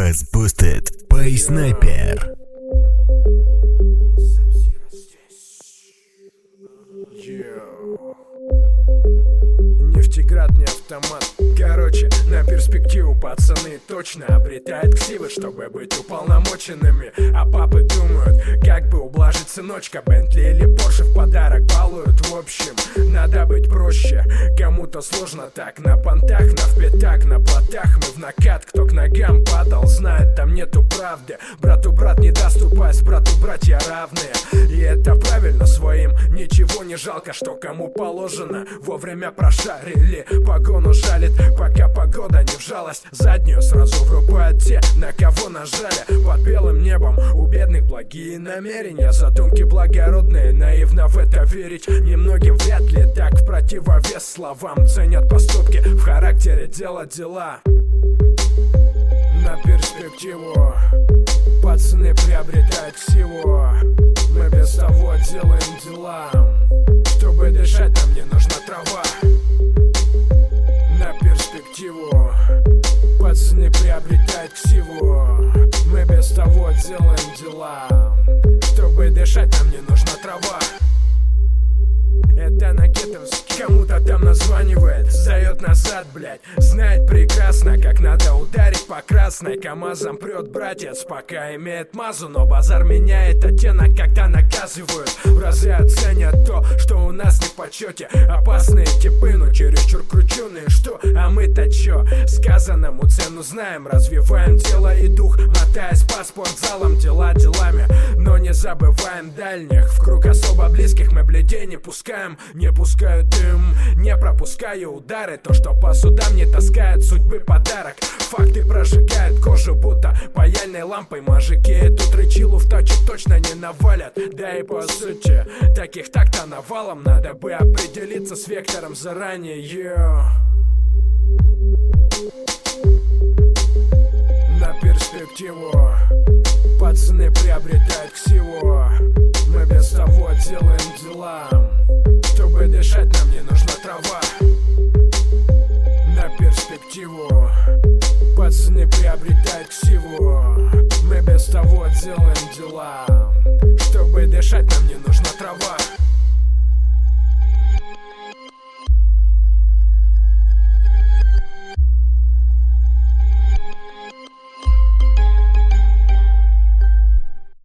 was boosted by Sniper. Нефтеград, не автомат. Короче, на перспективу пацаны точно обретают ксивы, чтобы быть уполномоченными. А папы думают, как бы ублажить сыночка. Бентли или Порше в подарок балуют. В общем, надо быть проще. Кому-то сложно так. На понтах, на впятак, на плотах мы в накат. Кто к ногам падал, знает, там нету правды. Брату брат не даст упасть, брату братья равные. И это правильно, своим ничего не жалко, что кому положено. Вовремя прошарили, погону жалит, пока погода не в жалость. Заднюю сразу врубают те, на кого нажали. Под белым небом у бедных благие намерения, задумки благородные, наивно в это верить. Немногим вряд ли так в противовес словам ценят поступки, в характере делать дела. На перспективу пацаны приобретают всего. Мы без того делаем дела. Чтобы дышать, нам не нужна трава. На перспективу пацаны приобретают всего. Мы без того делаем дела. Чтобы дышать, нам не нужна трава. Это Накетовский, кому-то там названивает, сдает назад, блять. Знает прекрасно, как надо ударить по красной. КамАЗом прет братец, пока имеет мазу. Но базар меняет оттенок, когда наказывают. В разы оценят то, что у нас не в почете. Опасные типы, но чересчур крученые. Что? А мы-то чё? Сказанному цену знаем, развиваем тело и дух, мотаясь по спортзалам, дела делами. Но не забываем дальних, в круг особо близких мы бледей не пускаем. Не пускаю дым, не пропускаю удары. То, что по судам не таскает судьбы подарок. Факты прожигают кожу, будто паяльной лампой. Мужики тут рычилу в тачек точно не навалят. Да и по сути, таких так-то навалом. Надо бы определиться с вектором заранее.